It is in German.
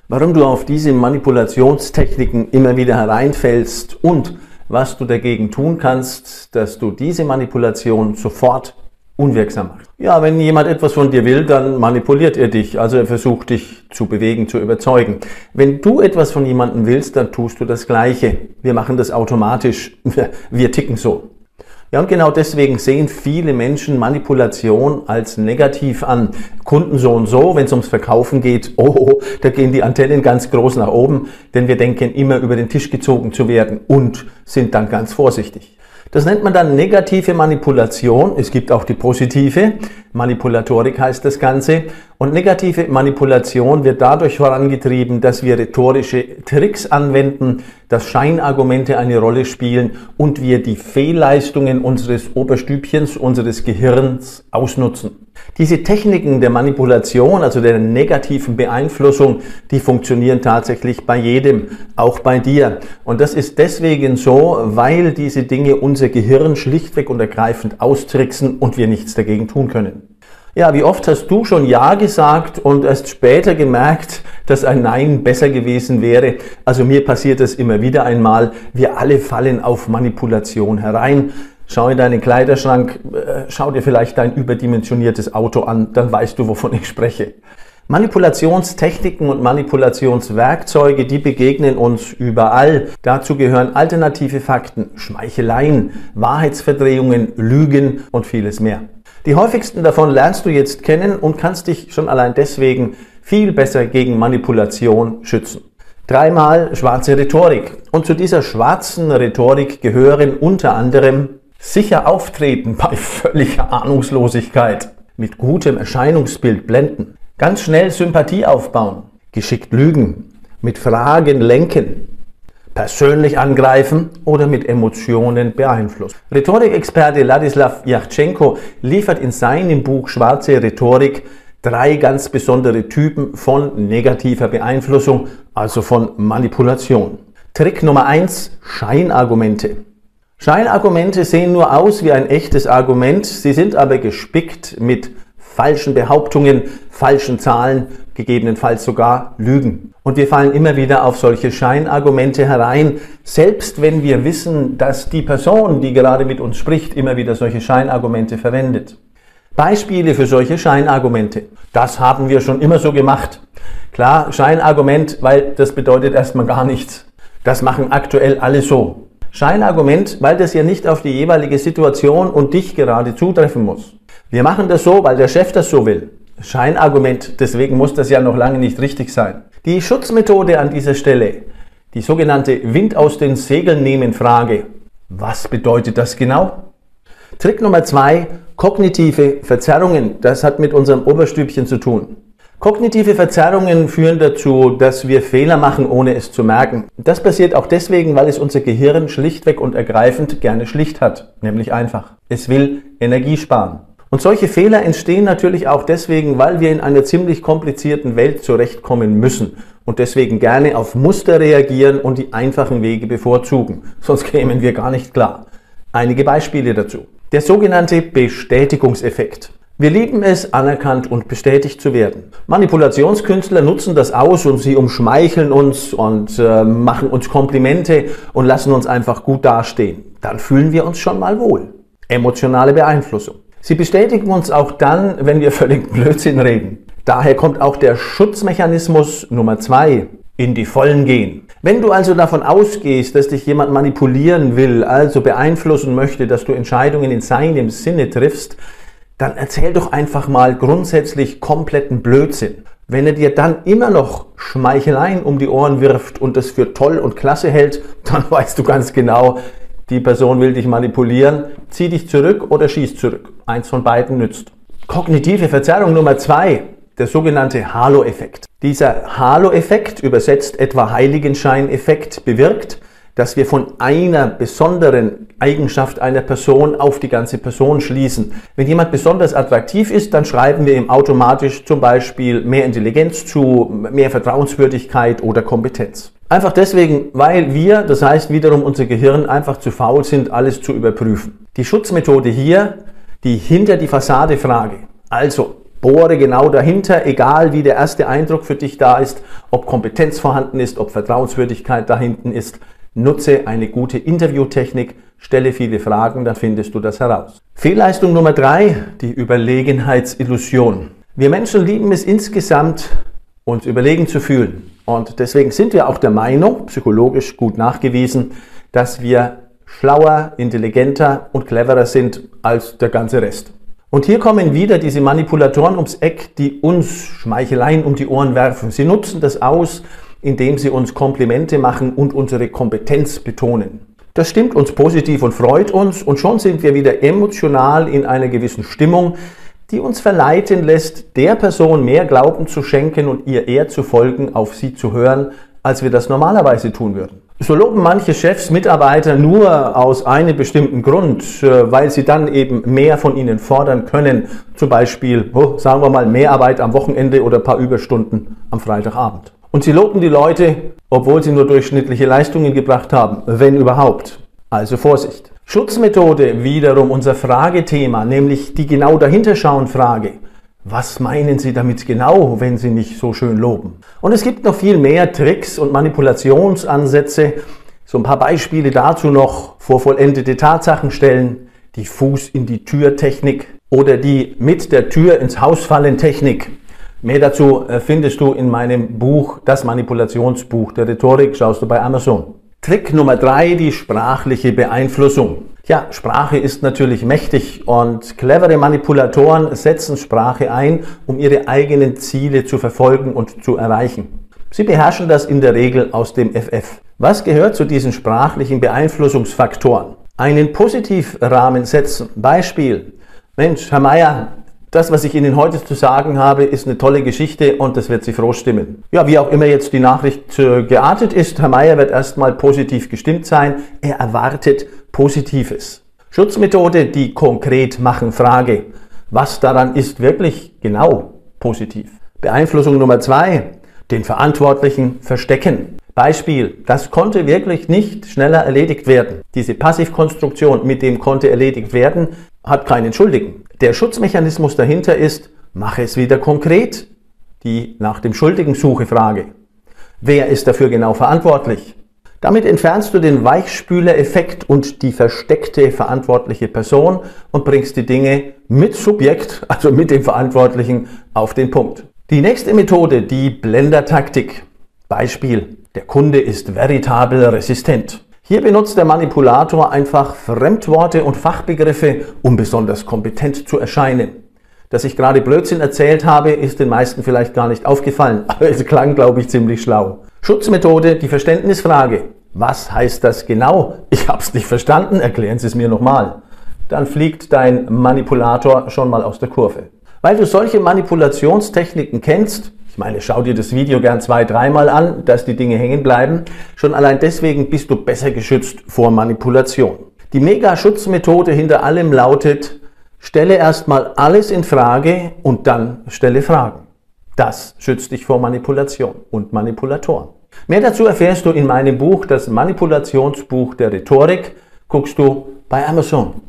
warum du auf diese Manipulationstechniken immer wieder hereinfällst und was du dagegen tun kannst, dass du diese Manipulation sofort unwirksam machst. Ja, wenn jemand etwas von dir will, dann manipuliert er dich, also er versucht dich zu bewegen, zu überzeugen. Wenn du etwas von jemandem willst, dann tust du das Gleiche. Wir machen das automatisch, wir ticken so. Ja, und genau deswegen sehen viele Menschen Manipulation als negativ an. Kunden so und so, wenn es ums Verkaufen geht, da gehen die Antennen ganz groß nach oben, denn wir denken immer über den Tisch gezogen zu werden und sind dann ganz vorsichtig. Das nennt man dann negative Manipulation. Es gibt auch die positive. Manipulatorik heißt das Ganze. Und negative Manipulation wird dadurch vorangetrieben, dass wir rhetorische Tricks anwenden, dass Scheinargumente eine Rolle spielen und wir die Fehlleistungen unseres Oberstübchens, unseres Gehirns ausnutzen. Diese Techniken der Manipulation, also der negativen Beeinflussung, die funktionieren tatsächlich bei jedem, auch bei dir. Und das ist deswegen so, weil diese Dinge unser Gehirn schlichtweg und ergreifend austricksen und wir nichts dagegen tun können. Ja, wie oft hast du schon Ja gesagt und erst später gemerkt, dass ein Nein besser gewesen wäre? Also mir passiert das immer wieder einmal. Wir alle fallen auf Manipulation herein. Schau in deinen Kleiderschrank, schau dir vielleicht dein überdimensioniertes Auto an, dann weißt du, wovon ich spreche. Manipulationstechniken und Manipulationswerkzeuge, die begegnen uns überall. Dazu gehören alternative Fakten, Schmeicheleien, Wahrheitsverdrehungen, Lügen und vieles mehr. Die häufigsten davon lernst du jetzt kennen und kannst dich schon allein deswegen viel besser gegen Manipulation schützen. 3-mal schwarze Rhetorik. Und zu dieser schwarzen Rhetorik gehören unter anderem sicher auftreten bei völliger Ahnungslosigkeit, mit gutem Erscheinungsbild blenden, ganz schnell Sympathie aufbauen, geschickt lügen, mit Fragen lenken, persönlich angreifen oder mit Emotionen beeinflussen. Rhetorikexperte Ladislav Yachtschenko liefert in seinem Buch Schwarze Rhetorik 3 ganz besondere Typen von negativer Beeinflussung, also von Manipulation. Trick Nummer 1, Scheinargumente. Scheinargumente sehen nur aus wie ein echtes Argument, sie sind aber gespickt mit falschen Behauptungen, falschen Zahlen, gegebenenfalls sogar Lügen. Und wir fallen immer wieder auf solche Scheinargumente herein, selbst wenn wir wissen, dass die Person, die gerade mit uns spricht, immer wieder solche Scheinargumente verwendet. Beispiele für solche Scheinargumente. Das haben wir schon immer so gemacht. Klar, Scheinargument, weil das bedeutet erstmal gar nichts. Das machen aktuell alle so. Scheinargument, weil das ja nicht auf die jeweilige Situation und dich gerade zutreffen muss. Wir machen das so, weil der Chef das so will. Scheinargument, deswegen muss das ja noch lange nicht richtig sein. Die Schutzmethode an dieser Stelle, die sogenannte Wind aus den Segeln nehmen Frage. Was bedeutet das genau? Trick Nummer 2, kognitive Verzerrungen. Das hat mit unserem Oberstübchen zu tun. Kognitive Verzerrungen führen dazu, dass wir Fehler machen, ohne es zu merken. Das passiert auch deswegen, weil es unser Gehirn schlichtweg und ergreifend gerne schlicht hat, nämlich einfach. Es will Energie sparen. Und solche Fehler entstehen natürlich auch deswegen, weil wir in einer ziemlich komplizierten Welt zurechtkommen müssen und deswegen gerne auf Muster reagieren und die einfachen Wege bevorzugen. Sonst kämen wir gar nicht klar. Einige Beispiele dazu. Der sogenannte Bestätigungseffekt. Wir lieben es, anerkannt und bestätigt zu werden. Manipulationskünstler nutzen das aus und sie umschmeicheln uns und machen uns Komplimente und lassen uns einfach gut dastehen. Dann fühlen wir uns schon mal wohl. Emotionale Beeinflussung. Sie bestätigen uns auch dann, wenn wir völlig Blödsinn reden. Daher kommt auch der Schutzmechanismus Nummer 2, in die Vollen gehen. Wenn du also davon ausgehst, dass dich jemand manipulieren will, also beeinflussen möchte, dass du Entscheidungen in seinem Sinne triffst, dann erzähl doch einfach mal grundsätzlich kompletten Blödsinn. Wenn er dir dann immer noch Schmeicheleien um die Ohren wirft und das für toll und klasse hält, dann weißt du ganz genau, die Person will dich manipulieren, zieh dich zurück oder schieß zurück. Eins von beiden nützt. Kognitive Verzerrung Nummer 2, der sogenannte Halo-Effekt. Dieser Halo-Effekt, übersetzt etwa Heiligenschein-Effekt, bewirkt, dass wir von einer besonderen Eigenschaft einer Person auf die ganze Person schließen. Wenn jemand besonders attraktiv ist, dann schreiben wir ihm automatisch zum Beispiel mehr Intelligenz zu, mehr Vertrauenswürdigkeit oder Kompetenz. Einfach deswegen, weil wir, das heißt wiederum unser Gehirn, einfach zu faul sind, alles zu überprüfen. Die Schutzmethode hier, die hinter die Fassade Frage. Also, Bohre genau dahinter, egal wie der erste Eindruck für dich da ist, ob Kompetenz vorhanden ist, ob Vertrauenswürdigkeit da hinten ist. Nutze eine gute Interviewtechnik, stelle viele Fragen, dann findest du das heraus. Fehlleistung Nummer 3, die Überlegenheitsillusion. Wir Menschen lieben es insgesamt, uns überlegen zu fühlen. Und deswegen sind wir auch der Meinung, psychologisch gut nachgewiesen, dass wir schlauer, intelligenter und cleverer sind als der ganze Rest. Und hier kommen wieder diese Manipulatoren ums Eck, die uns Schmeicheleien um die Ohren werfen. Sie nutzen das aus, indem sie uns Komplimente machen und unsere Kompetenz betonen. Das stimmt uns positiv und freut uns und schon sind wir wieder emotional in einer gewissen Stimmung, die uns verleiten lässt, der Person mehr Glauben zu schenken und ihr eher zu folgen, auf sie zu hören, als wir das normalerweise tun würden. So loben manche Chefs Mitarbeiter nur aus einem bestimmten Grund, weil sie dann eben mehr von ihnen fordern können. Zum Beispiel, sagen wir mal, Mehrarbeit am Wochenende oder ein paar Überstunden am Freitagabend. Und sie loben die Leute, obwohl sie nur durchschnittliche Leistungen gebracht haben, wenn überhaupt. Also Vorsicht. Schutzmethode, wiederum unser Fragethema, nämlich die genau dahinter schauen Frage. Was meinen Sie damit genau, wenn Sie mich so schön loben? Und es gibt noch viel mehr Tricks und Manipulationsansätze. So ein paar Beispiele dazu noch: vor vollendete Tatsachen stellen, die Fuß in die Tür Technik oder die mit der Tür ins Haus fallen Technik. Mehr dazu findest du in meinem Buch, das Manipulationsbuch der Rhetorik, schaust du bei Amazon. Trick Nummer 3, die sprachliche Beeinflussung. Ja, Sprache ist natürlich mächtig und clevere Manipulatoren setzen Sprache ein, um ihre eigenen Ziele zu verfolgen und zu erreichen. Sie beherrschen das in der Regel aus dem FF. Was gehört zu diesen sprachlichen Beeinflussungsfaktoren? Einen Positivrahmen setzen. Beispiel: Mensch, Herr Meier, das, was ich Ihnen heute zu sagen habe, ist eine tolle Geschichte und das wird Sie froh stimmen. Ja, wie auch immer jetzt die Nachricht geartet ist, Herr Meier wird erstmal positiv gestimmt sein. Er erwartet Positives. Schutzmethode, die konkret machen Frage. Was daran ist wirklich genau positiv? Beeinflussung Nummer 2, den Verantwortlichen verstecken. Beispiel: Das konnte wirklich nicht schneller erledigt werden. Diese Passivkonstruktion, mit dem konnte erledigt werden, hat keinen Schuldigen. Der Schutzmechanismus dahinter ist: Mache es wieder konkret. Die nach dem Schuldigen suche Frage. Wer ist dafür genau verantwortlich? Damit entfernst du den Weichspüler-Effekt und die versteckte verantwortliche Person und bringst die Dinge mit Subjekt, also mit dem Verantwortlichen, auf den Punkt. Die nächste Methode, die Blendertaktik. Beispiel: Der Kunde ist veritabel resistent. Hier benutzt der Manipulator einfach Fremdworte und Fachbegriffe, um besonders kompetent zu erscheinen. Dass ich gerade Blödsinn erzählt habe, ist den meisten vielleicht gar nicht aufgefallen, aber es klang, glaube ich, ziemlich schlau. Schutzmethode, die Verständnisfrage. Was heißt das genau? Ich habe es nicht verstanden, erklären Sie es mir nochmal. Dann fliegt dein Manipulator schon mal aus der Kurve. Weil du solche Manipulationstechniken kennst, ich meine, schau dir das Video gern 2-3 Mal an, dass die Dinge hängen bleiben, schon allein deswegen bist du besser geschützt vor Manipulation. Die Mega-Schutzmethode hinter allem lautet: Stelle erstmal alles in Frage und dann stelle Fragen. Das schützt dich vor Manipulation und Manipulatoren. Mehr dazu erfährst du in meinem Buch, das Manipulationsbuch der Rhetorik. Guckst du bei Amazon.